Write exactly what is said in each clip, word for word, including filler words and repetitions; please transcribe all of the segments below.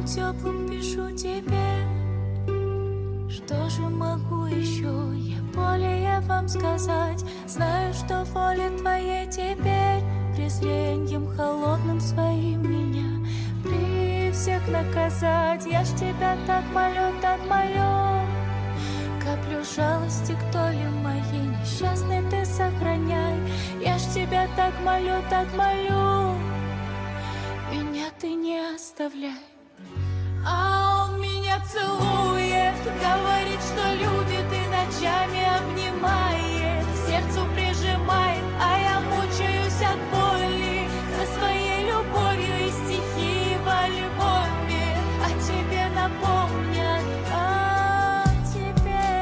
теплым пишу тебе. Что же могу еще я более вам сказать? Знаю, что воле твоей теперь презреньем холодным своим меня при всех наказать. Я ж тебя так молю, так молю, каплю жалости к доле моей несчастной ты сохраняй. Я ж тебя так молю, так молю, меня ты не оставляй. А он меня целует, говорит, что любит и ночами обнимает, к сердцу прижимает, а я мучаюсь от боли за своей любовью и стихи в альбоме. О тебе напомнят, о тебе.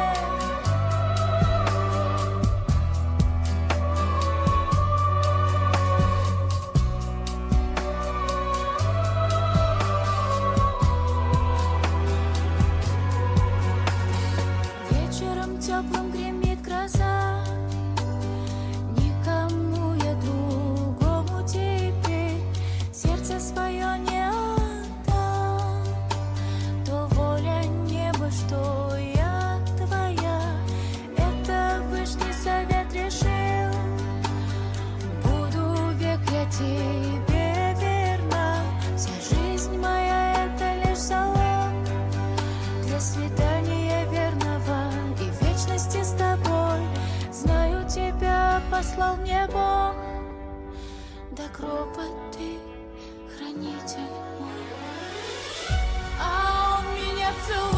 Вечером теплым гремит гроза, никому я другому теперь сердце свое не отдам. То воля неба, что я твоя, это Вышний совет решил. Буду век я тебе верна, вся жизнь моя это лишь залог для свидания верного и вечности с тобой. Знаю, тебя послал мне Бог, до гроба ты хранитель мой. А он меня целует.